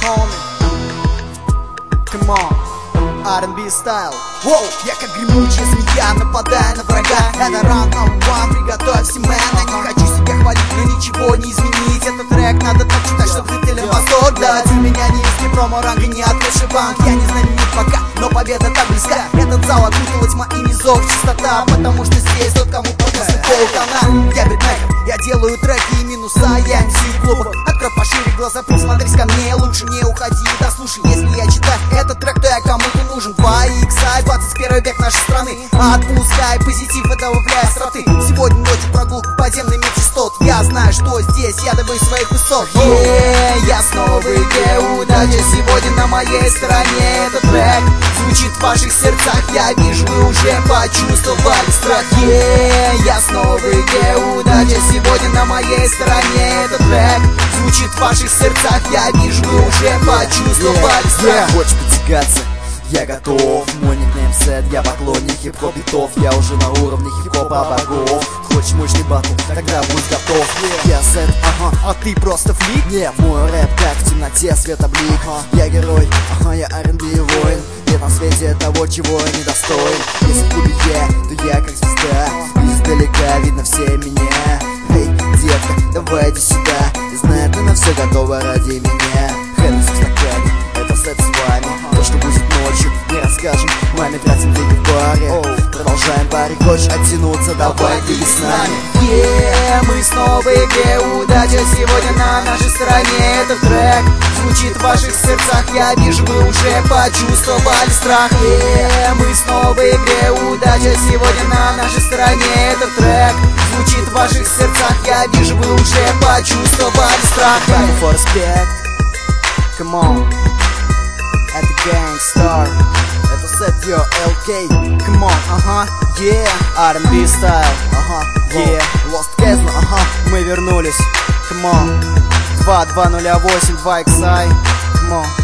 homie. Come on, R&B style. Воу, я как гремучая змея, нападая на врага. Это раунд номер one, приготовься, мэн. Я не хочу себя хвалить, но ничего не изменить. Этот трек надо так читать, чтобы зрителям восторг дать. У меня не есть ни промо-ранга, ни от вышибанк. Я не знаменит пока, но победа так близка. Этот зал окутала тьма и низов чистота, потому что здесь тот, кому подносит полтона. Я битмейкер, я делаю треки и минуса. Я МС клуба, открой пошире глаза, присмотрись ко мне. Лучше не уходи, да слушай, если я читаю этот трек, то я кому-то нужен. 2XI, 21 век нашей страны. Отпускай позитив, это добавляя остроты. Сегодня ночью прогулку по подземным частот. Я знаю, что здесь я добыл своих высот. Я снова в игре, удача сегодня на моей стороне. Этот трек звучит в ваших сердцах, я вижу, вы уже почувствовали страх. Я снова в игре, удача сегодня на моей стороне. Этот трек звучит в ваших сердцах, я вижу, вы уже почувствовали страх. Хочешь потягаться? Я готов, мой никнейм Сет, я поклонник хип-хоп битов. Я уже на уровне хип-хопа богов. Хочешь мощный батл, тогда будь готов. Я Сет, ага, а ты просто флик? Не, мой рэп как в темноте светоблик. Я герой, ага, я R&B воин. Нет на свете того, чего я не достоин. Если в клубе я, то я как звезда. Издалека видно все меня. Эй, детка, давай иди сюда. И знаю, ты на все готова ради меня. Хэнс в стакане, это Сет с вами. То, что будет ночью, не расскажем. Маме тратим деньги в баре. Продолжаем парень, хочешь оттянуться, давай двигай с нами. Мы снова в игре, удача сегодня на нашей стороне. Этот трек звучит в ваших сердцах, я вижу, вы уже почувствовали страх. Мы снова в игре, удача сегодня на нашей стороне. Этот трек звучит в ваших сердцах, я вижу, вы уже почувствовали страх. Battle for respect. Come on, это Gangstar, Это Set Your LK. come on, ага, yeah, R&B style, Ага, yeah, Lost Casino, ага. мы вернулись, come on, 2208, 2XI, come on.